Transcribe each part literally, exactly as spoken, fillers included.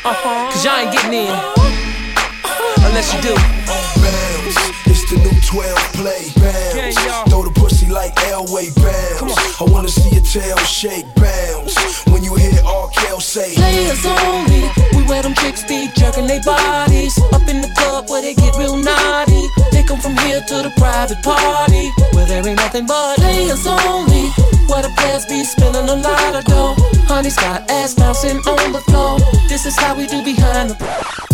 Uh-huh. Cause y'all ain't getting in unless you do. Bounce, it's the new twelve play. Bounce, yeah, throw the pussy like Elway. Bounce, I wanna see your tail shake. Bounce, when you hear R. Kelly say players only. We where them chicks be jerking their bodies up in the club where they get real naughty. Take them from here to the private party where there ain't nothing but players only. Where the players be spilling a lot of dough. Honey's got ass bouncing on the floor. This is how we do behind the.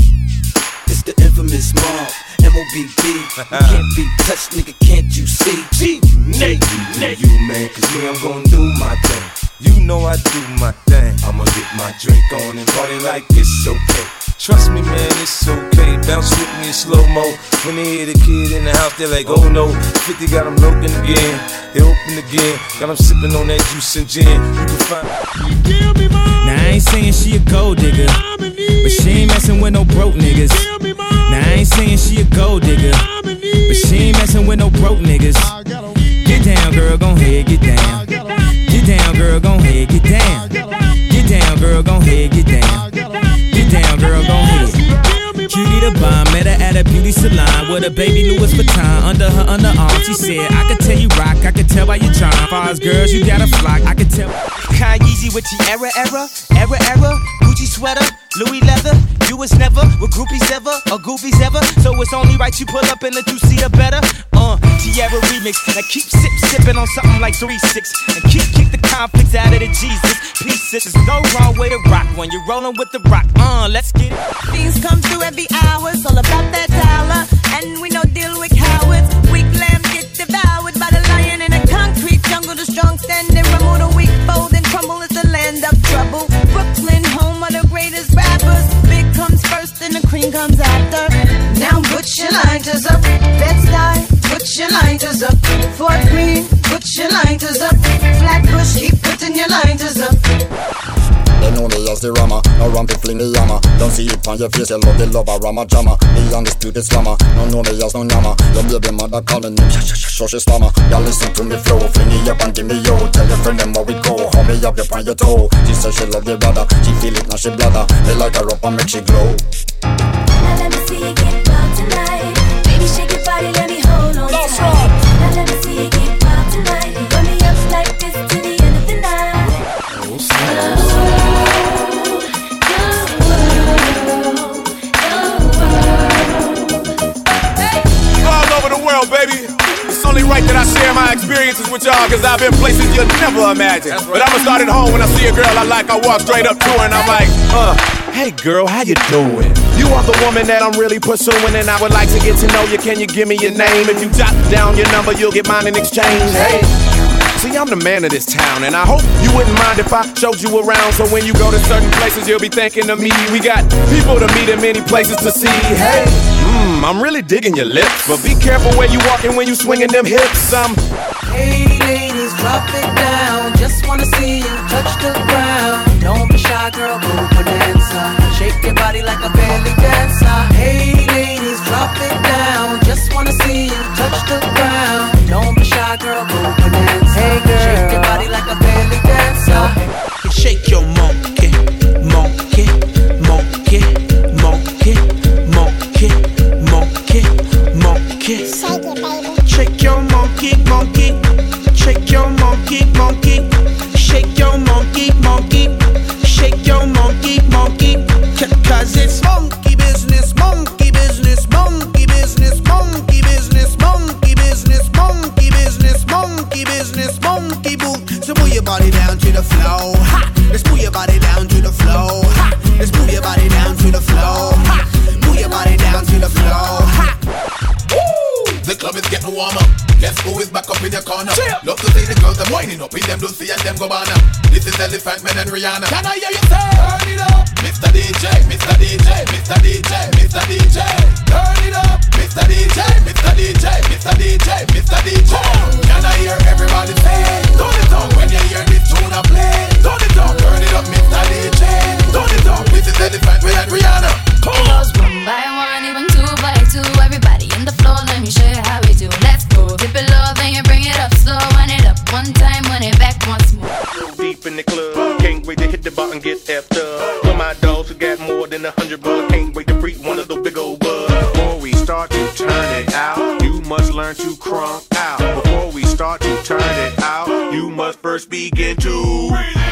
It's the infamous mob, M O B B. You can't be touched, nigga, can't you see? G, Nate, Nate. You, man, cause me, I'm gon' do my thing. You know I do my thing. I'ma get my drink on and party like it's okay. Trust me, man, it's okay. Bounce with me in slow-mo. When they hear the kid in the house, they're like, oh no. fifty got them looking again. They open again. Got them sipping on that juice and gin. You can find. Now I ain't saying she a gold digger, but she ain't messing with no broke niggas. Now I ain't saying she a gold digger, but she ain't messing with no broke niggas. Get down, girl, gon' head, get down. Get down, girl, gon' head, get down. Get down, girl, gon' head, get down. Get down, girl, gon' head. Cutie the bomb, met her at a beauty salon with a baby Louis Vuitton under her underarm. She said, I could tell you rock, I could tell by your charm. Far as girls, you got a flock, I could tell. Kanye with the era, era, era, era. Gucci sweater, Louis leather. You was never with groupies ever or goofies ever. So it's only right you pull up in the two-seater better. Uh, Tierra remix. Now keep sip sipping on something like three six and keep kick the conflicts out of the Jesus pieces. There's no wrong way to rock when you're rolling with the rock. Uh, let's get it. Things come through every hour, it's all about that dollar. And we no deal with cowards. Weak lambs get devoured by the lion in a concrete jungle. The strong stand and rumble, the weak fold and crumble. It's the land of trouble. Brooklyn, home of the greatest rappers. Big comes first and the cream comes after. Now put your lighters up. Bed-Stuy, put your lighters up. Fort Greene, put your lighters up. Flatbush, keep putting your lighters up. They know me as the rama, no ramp fling the yama. Don't see it on your face, you love the lover, rama jama. The undisputed slammer, no know me as no nyama. Your baby mother call me name, sh sh sh sh sh stammer. Y'all listen to me flow, fling me up and give me yo. Tell your friend them how we go, hold me up, you on your toe. She says she love the brother, she feel it now she bladder. They like her up and make she glow. Now let me see you get wild tonight. Baby shake your body, let me hold on tight. Now let me see you get wild tonight. Run me up like this to the end of the night. Oh, world, baby. It's only right that I share my experiences with y'all, cause I've been places you'll never imagine. Right. But I'ma start at home. When I see a girl I like, I walk straight up to her and I'm like, uh, hey girl, how you doing? You are the woman that I'm really pursuing, and I would like to get to know you. Can you give me your name? If you jot down your number, you'll get mine in exchange. Hey, see, I'm the man of this town, and I hope you wouldn't mind if I showed you around. So when you go to certain places, you'll be thinking of me. We got people to meet and many places to see. Hey, mmm, I'm really digging your lips, but be careful where you walking when you swinging them hips. I'm hey ladies, drop it down. Just wanna see you touch the ground. Don't be shy, girl, go bonanza. Shake your body like a belly dancer. Hey ladies, drop it down. Just wanna see you touch the ground. Don't be shy, girl, go bonanza. Hey girl, shake your body like a belly dancer. Shake your monkey, monkey, monkey, monkey, monkey, monkey, monkey. Shake your monkey, monkey. Shake your monkey, monkey. Shake your monkey, monkey. Shake your monkey, monkey. Cause it's monkey business, monkey business, monkey business, monkey business, monkey business, monkey business, monkey business, monkey boot. So move your body down to the floor. Ha! Let's move your body down to the floor. Ha! Let's move your body down to the floor. Ha! Move your body down to the floor. Ha! The club is getting warmer. Guess who is back up in your corner? Cheer. Love to see the girls them winding up in them Lucy and them Gabbana. This is Elephant Man and Rihanna. Can I hear you say? Turn it up, Mister D J, Mister D J, Mister D J, Mister D J. Turn it up, Mister D J, Mister D J, Mister D J, Mister D J. Can I hear everybody say? Turn it up when you hear this tune I play. Turn it up, turn it up, Mister D J. Turn it up, this is Elephant Man and Rihanna. It goes one by one, even two by two. Everybody in the floor, let me show you how we do. Let's go. Dip it low, then you bring it up slow. Wind it up one time, wind it back once more. Deep in the club, can't wait to hit the button, get effed up. learn to crunk out. Before we start to turn it out, you must first begin to breathe in.